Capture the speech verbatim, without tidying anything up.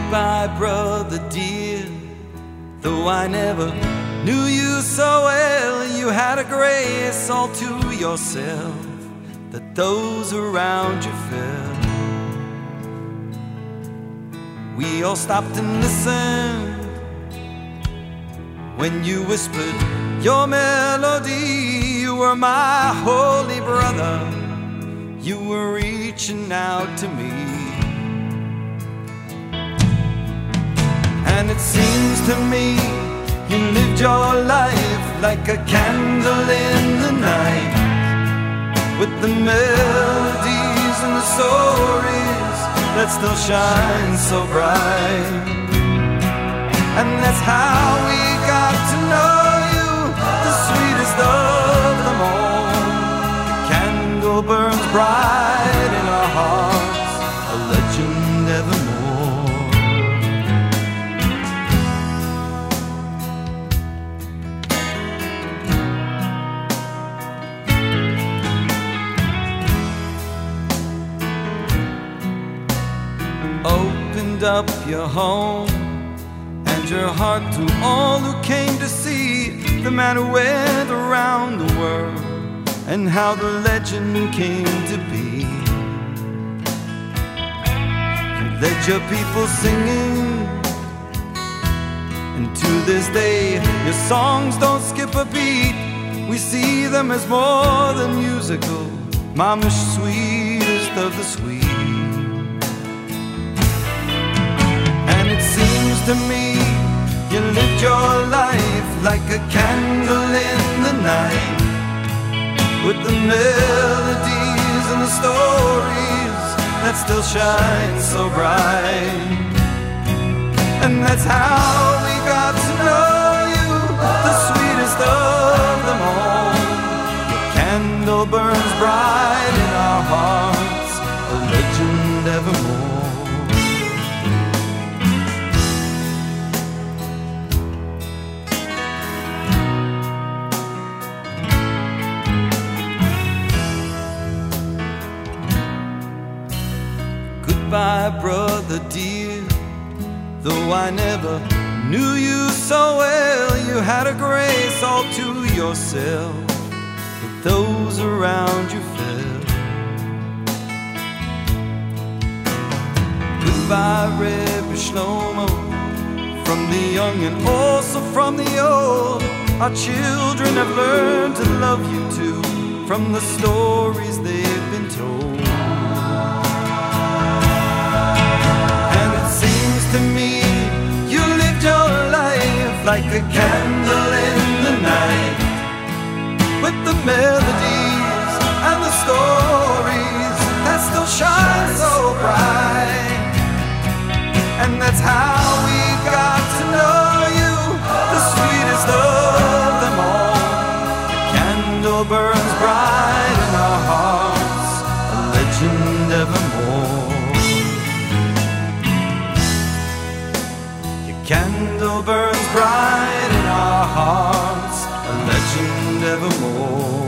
Goodbye, brother dear. Though I never knew you so well, you had a grace all to yourself that those around you felt. We all stopped and listened when you whispered your melody. You were my holy brother, you were reaching out to me. And it seems to me you lived your life like a candle in the night, with the melodies and the stories that still shine so bright. And that's how we got to know you, the sweetest of them all. The candle burns bright in our hearts, a legend evermore. Opened up your home and your heart to all who came to see the man who went around the world and how the legend came to be. You led your people singing, and to this day your songs don't skip a beat. We see them as more than musical, Mama's sweetest of the sweet. To me, you lived your life like a candle in the night, with the melodies and the stories that still shine so bright. And that's how we got to know you, the sweetest of them all. Your candle burns bright in our hearts, a legend evermore. Goodbye, brother dear. Though I never knew you so well, you had a grace all to yourself that those around you felt. Goodbye, Rebbe Shlomo, from the young and also from the old. Our children have learned to love you too, from the stories they've been told. To me, you lived your life like a candle in the night, with the melodies and the stories that still shine so bright. And that's how we got to know you, the sweetest of them all. The candle burns bright in our hearts, a legend evermore. Candle burns bright in our hearts, a legend evermore.